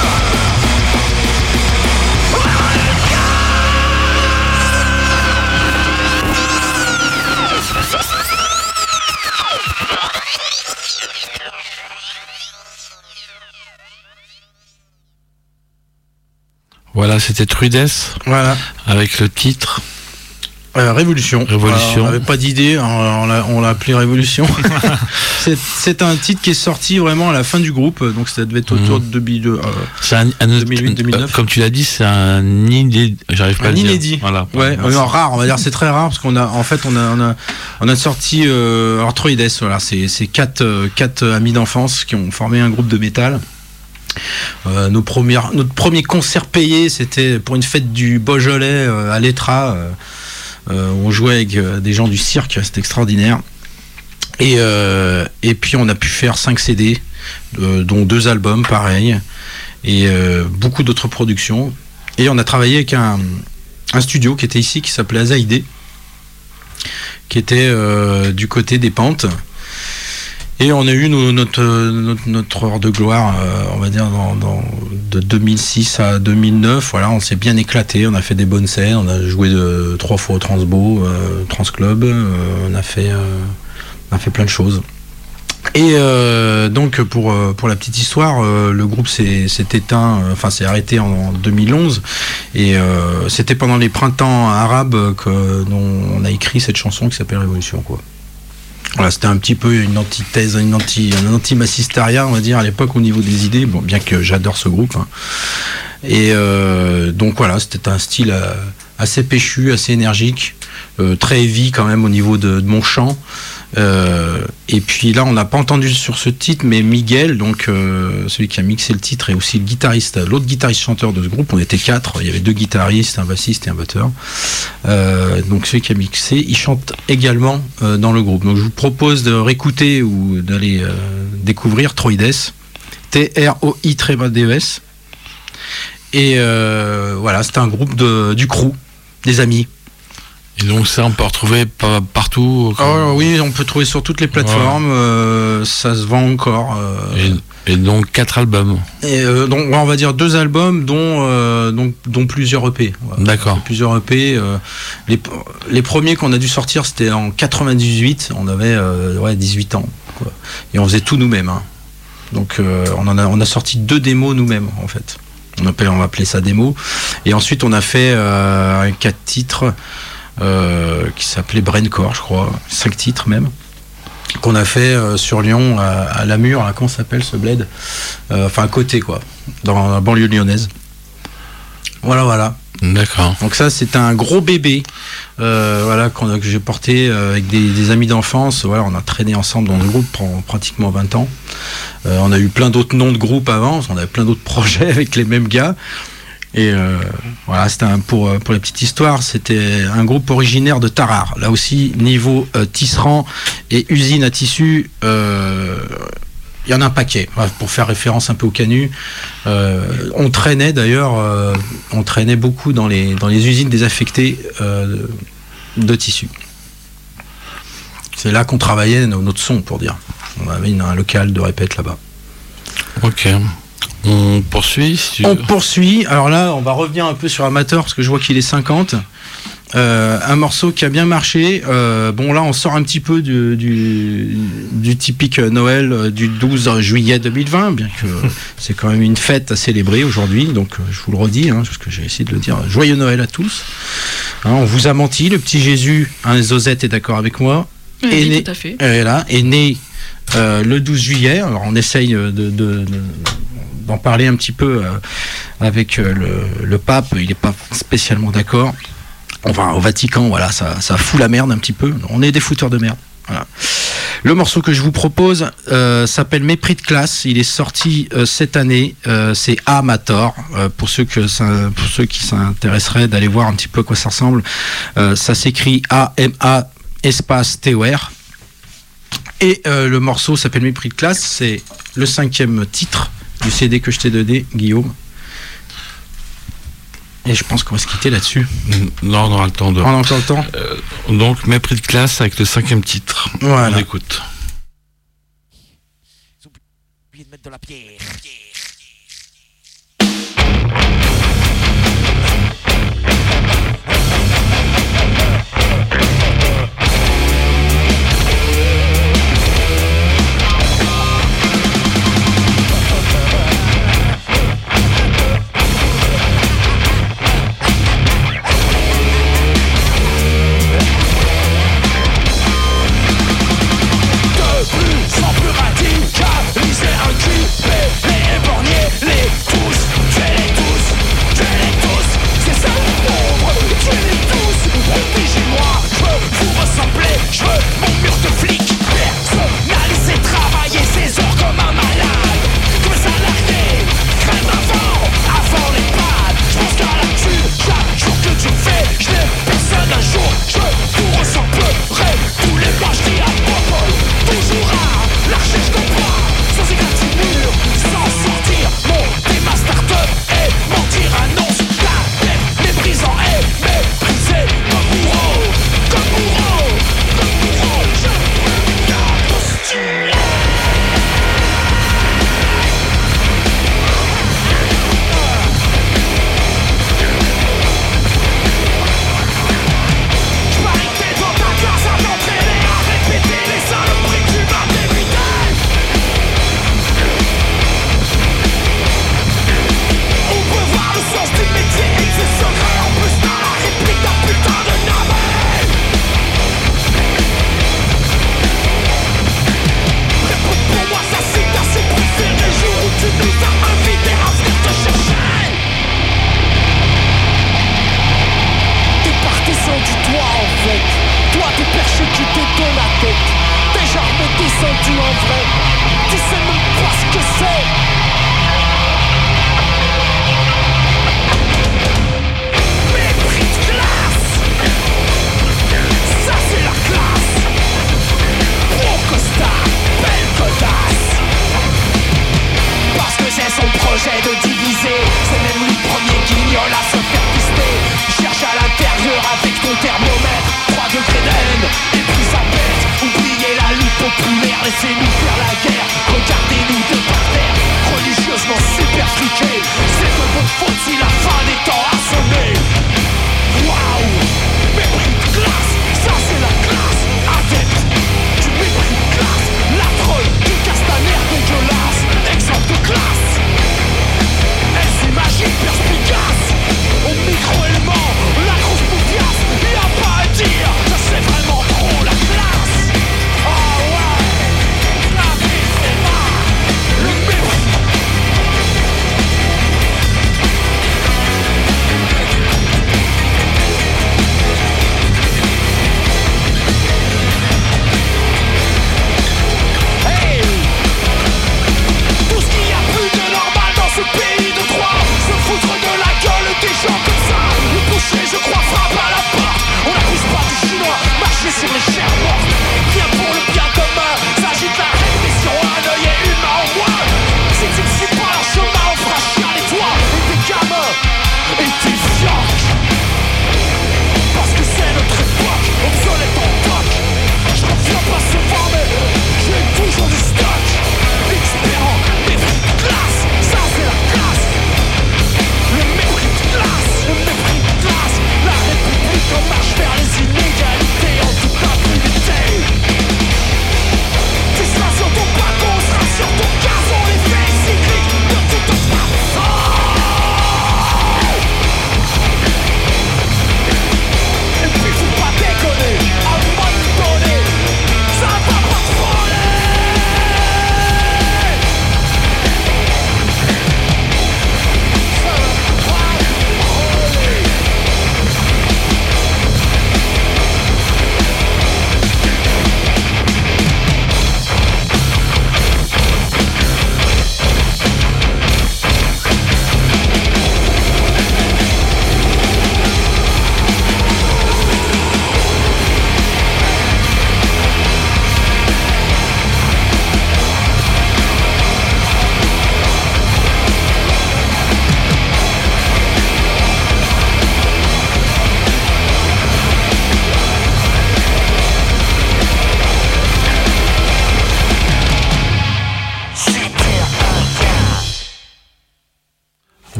Speaker 1: Voilà, c'était Trudes
Speaker 2: Voilà.
Speaker 1: avec le titre
Speaker 2: Révolution.
Speaker 1: Révolution.
Speaker 2: Alors, on n'avait pas d'idée, on l'a appelé Révolution. c'est un titre qui est sorti vraiment à la fin du groupe, donc ça devait être autour de 2002.
Speaker 1: C'est
Speaker 2: 2008-2009.
Speaker 1: Comme tu l'as dit, c'est un inédit. J'arrive pas à le dire.
Speaker 2: Inédit.
Speaker 1: Voilà.
Speaker 2: Ouais, rare, on va dire, c'est très rare parce qu'on a, en fait, on a sorti Arthroides. Voilà, c'est quatre amis d'enfance qui ont formé un groupe de métal. Notre premier concert payé, c'était pour une fête du Beaujolais à l'Etra. On jouait avec des gens du cirque, c'était extraordinaire. Et puis on a pu faire 5 CD, dont 2 albums, pareil, et beaucoup d'autres productions. Et on a travaillé avec un studio qui était ici, qui s'appelait Azaïdé, qui était du côté des Pentes. Et on a eu notre heure de gloire, on va dire, de 2006 à 2009. Voilà, on s'est bien éclaté, on a fait des bonnes scènes, on a joué 3 fois au Transbo, Transclub, on a fait plein de choses. Et donc pour la petite histoire, le groupe s'est éteint, enfin s'est arrêté en 2011, et c'était pendant les printemps arabes dont on a écrit cette chanson qui s'appelle Révolution, quoi. Voilà, c'était un petit peu une antithèse, un anti-Massistaria, on va dire, à l'époque au niveau des idées, bon, bien que j'adore ce groupe. Hein. Et donc voilà, c'était un style assez péchu, assez énergique, très heavy quand même au niveau de mon chant. Et puis là, on n'a pas entendu sur ce titre, mais Miguel, donc celui qui a mixé le titre, est aussi le guitariste, l'autre guitariste chanteur de ce groupe. On était 4, il y avait 2 guitaristes, un bassiste et un batteur. Donc celui qui a mixé, il chante également dans le groupe. Donc je vous propose de réécouter ou d'aller découvrir Troides, TROI-DES. Et voilà, c'était un groupe du crew, des amis.
Speaker 1: Et donc ça, on peut retrouver partout.
Speaker 2: Oui, on peut trouver sur toutes les plateformes. Ouais. Ça se vend encore.
Speaker 1: Et donc 4 albums.
Speaker 2: Et donc on va dire 2 albums, dont plusieurs EP. Ouais.
Speaker 1: D'accord.
Speaker 2: Plusieurs EP. Les premiers qu'on a dû sortir, c'était en 98. On avait 18 ans. Quoi. Et on faisait tout nous-mêmes. Hein. Donc on a sorti 2 démos nous-mêmes en fait. On va appeler ça démo. Et ensuite on a fait 4 titres. Qui s'appelait Braincore, je crois, 5 titres même, qu'on a fait sur Lyon, à Lamure, là, comment s'appelle ce bled, enfin à côté, quoi, dans la banlieue lyonnaise. Voilà.
Speaker 1: D'accord.
Speaker 2: Donc ça, c'est un gros bébé, voilà, que j'ai porté avec des amis d'enfance. Voilà, on a traîné ensemble dans le groupe pendant pratiquement 20 ans. On a eu plein d'autres noms de groupes avant, on avait plein d'autres projets avec les mêmes gars. Et voilà, c'était pour la petite histoire, c'était un groupe originaire de Tarare. Là aussi, niveau tisserand et usine à tissu, il y en a un paquet. Voilà, pour faire référence un peu au Canut, on traînait d'ailleurs, beaucoup dans les usines désaffectées de tissu. C'est là qu'on travaillait notre son, pour dire. On avait un local de répète là-bas.
Speaker 1: Ok. On poursuit
Speaker 2: On poursuit. Alors là, on va revenir un peu sur Amateur parce que je vois qu'il est 50. Un morceau qui a bien marché. Bon, là, on sort un petit peu du typique Noël du 12 juillet 2020, bien que c'est quand même une fête à célébrer aujourd'hui. Donc, je vous le redis, hein, parce que j'ai essayé de le dire. Joyeux Noël à tous. Hein, on vous a menti. Le petit Jésus, Zozette est d'accord avec moi.
Speaker 5: Oui, tout à fait.
Speaker 2: Est né le 12 juillet. Alors, on essaye d'en parler un petit peu avec le pape. Il n'est pas spécialement d'accord. Enfin, au Vatican, voilà, ça fout la merde un petit peu. On est des fouteurs de merde. Voilà. Le morceau que je vous propose s'appelle Mépris de classe. Il est sorti cette année. C'est Amator. Pour ceux qui s'intéresseraient d'aller voir un petit peu à quoi ça ressemble, ça s'écrit A-M-A espace T-O-R. Et le morceau s'appelle Mépris de classe. C'est le 5e titre du CD que je t'ai donné, Guillaume. Et je pense qu'on va se quitter là-dessus.
Speaker 1: Non, on aura le temps de.
Speaker 2: On a encore le temps.
Speaker 1: Donc, Mépris de classe avec le 5e titre.
Speaker 2: Voilà.
Speaker 1: On écoute.
Speaker 7: Oubliez de mettre de la pierre.
Speaker 6: Sans plus radicaliser un cul, les éborgnés, les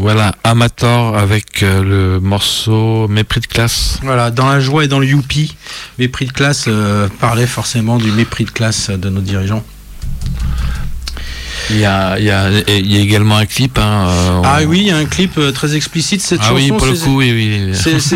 Speaker 1: Voilà, Amator avec le morceau Mépris de classe.
Speaker 2: Voilà, dans la joie et dans le youpi, mépris de classe parlait forcément du mépris de classe de nos dirigeants.
Speaker 1: Il y a également un clip.
Speaker 2: Ah oui, il y a un clip très explicite. Cette chanson,
Speaker 1: oui, pour le coup, oui.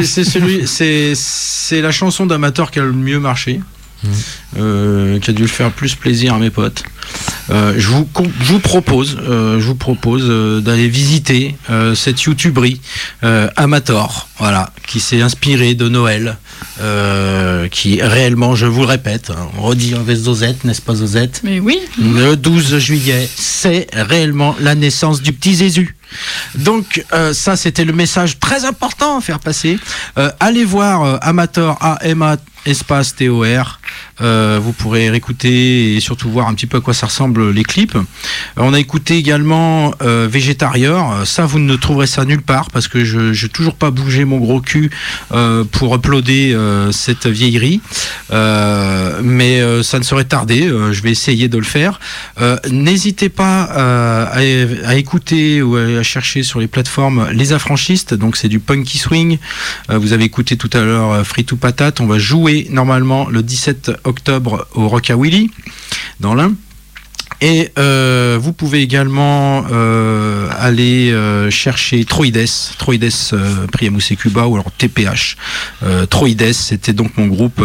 Speaker 2: C'est la chanson d'Amator qui a le mieux marché. Qui a dû faire plus plaisir à mes potes. Je vous propose d'aller visiter cette youtuberie Amator, voilà, qui s'est inspirée de Noël, qui réellement, je vous le répète, on redit avec Zozette, n'est-ce pas Zozette ?
Speaker 5: Mais oui.
Speaker 2: Le 12 juillet, c'est réellement la naissance du petit Jésus. Donc ça, c'était le message très important à faire passer. Allez voir Amator, A-M-A espace T-O-R. Vous pourrez réécouter et surtout voir un petit peu à quoi ça ressemble les clips. On a écouté également Végétarieur. Ça, vous ne trouverez ça nulle part parce que je n'ai toujours pas bougé mon gros cul pour uploader cette vieillerie. Mais ça ne saurait tarder. Je vais essayer de le faire. N'hésitez pas à écouter ou à chercher sur les plateformes Les Affranchistes. Donc c'est du punky swing. Vous avez écouté tout à l'heure Free to Patate. On va jouer normalement le 17 octobre au Rockawilly dans l'Ain. Et vous pouvez également aller chercher Troides Priamus et Cuba, ou alors TPH. Troides, c'était donc mon groupe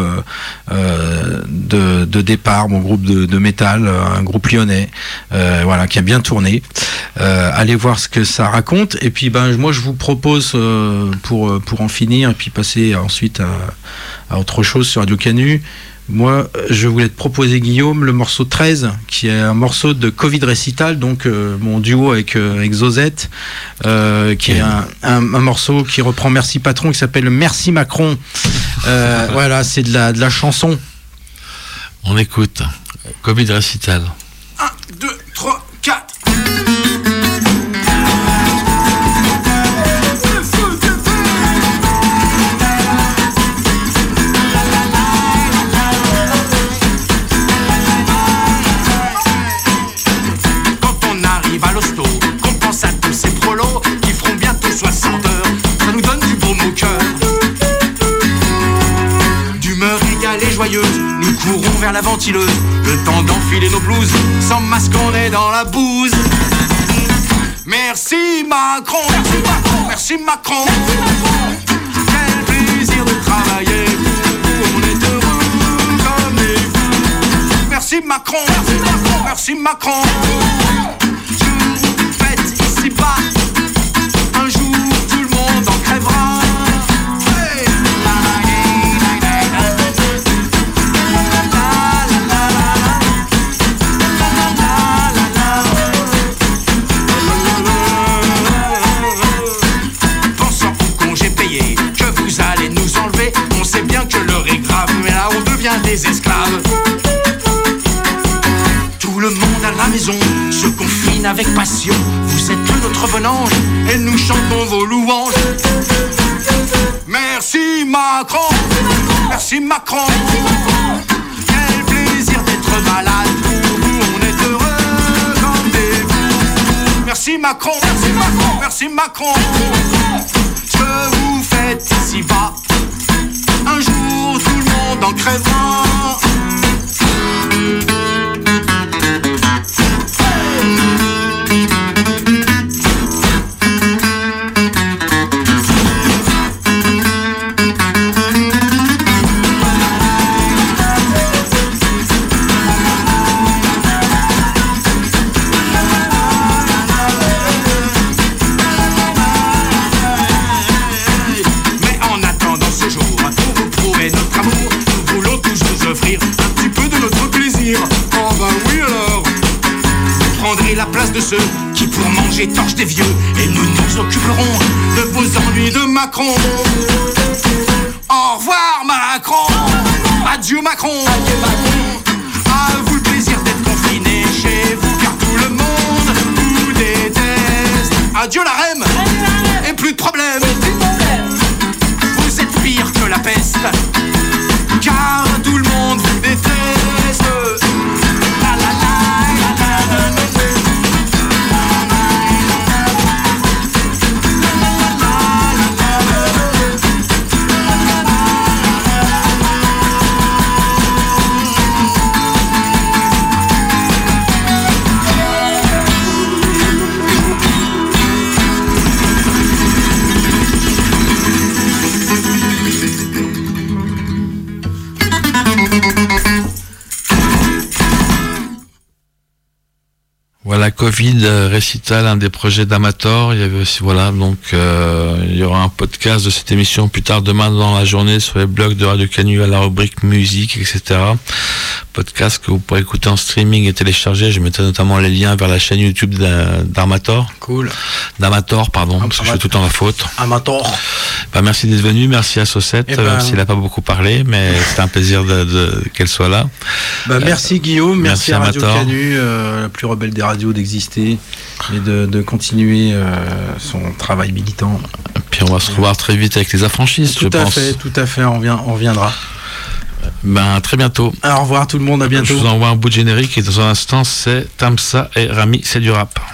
Speaker 2: de départ, mon groupe de métal, un groupe lyonnais, voilà, qui a bien tourné. Allez voir ce que ça raconte. Et puis moi je vous propose pour en finir et puis passer ensuite à autre chose sur Radio Canu. Moi, je voulais te proposer, Guillaume, le morceau 13, qui est un morceau de Covid Récital, donc mon duo avec Zozette, qui est un morceau qui reprend Merci Patron, qui s'appelle Merci Macron. Voilà, c'est de la chanson.
Speaker 1: On écoute Covid Récital.
Speaker 3: 1, 2, 3, 4.
Speaker 8: Nous courons vers la ventileuse, le temps d'enfiler nos blouses. Sans masque on est dans la bouse. Merci Macron, merci Macron, merci Macron. Quel plaisir de travailler pour vous, on est heureux comme des fous. Merci Macron, merci Macron, merci Macron. Je vous fête ici-bas, un jour tout le monde en crèvera. Des esclaves. Tout le monde à la maison se confine avec passion. Vous êtes que notre bon ange et nous chantons vos louanges. Merci Macron, merci Macron. Quel plaisir d'être malade pour vous, on est heureux comme des fous. Merci Macron, merci Macron, merci Macron. Je vous fête ici-bas, un jour tout le monde en crèvera. De ceux qui pour manger torchent des vieux, et nous nous occuperons de vos ennuis de Macron. Au revoir Macron, adieu Macron. À vous le plaisir d'être confiné chez vous, car tout le monde vous déteste. Adieu la REM, et plus de problème. Vous êtes pire que la peste, car tout le monde vous déteste.
Speaker 1: Voilà, Covid, récital, un des projets d'Amator. Il y avait aussi, voilà, donc il y aura un podcast de cette émission plus tard demain dans la journée sur les blogs de Radio Canu à la rubrique musique, etc. Podcast que vous pourrez écouter en streaming et télécharger. Je mettrai notamment les liens vers la chaîne YouTube d'Amator.
Speaker 2: Cool.
Speaker 1: D'Amator, pardon, parce que je suis tout le temps la faute.
Speaker 2: Amator.
Speaker 1: Merci d'être venu, merci à Saucette, même s'il n'a pas beaucoup parlé, mais c'était un plaisir qu'elle soit là.
Speaker 2: Merci Guillaume, merci à Radio
Speaker 1: Amator.
Speaker 2: Canu, la plus rebelle des radios, d'exister et de continuer son travail militant.
Speaker 1: Et puis on va se revoir très vite avec les affranchis, je pense.
Speaker 2: Tout à fait, on reviendra.
Speaker 1: À très bientôt.
Speaker 2: Au revoir tout le monde, à bientôt.
Speaker 1: Je vous envoie un bout de générique et dans un instant c'est Tamsa et Rami, c'est du rap.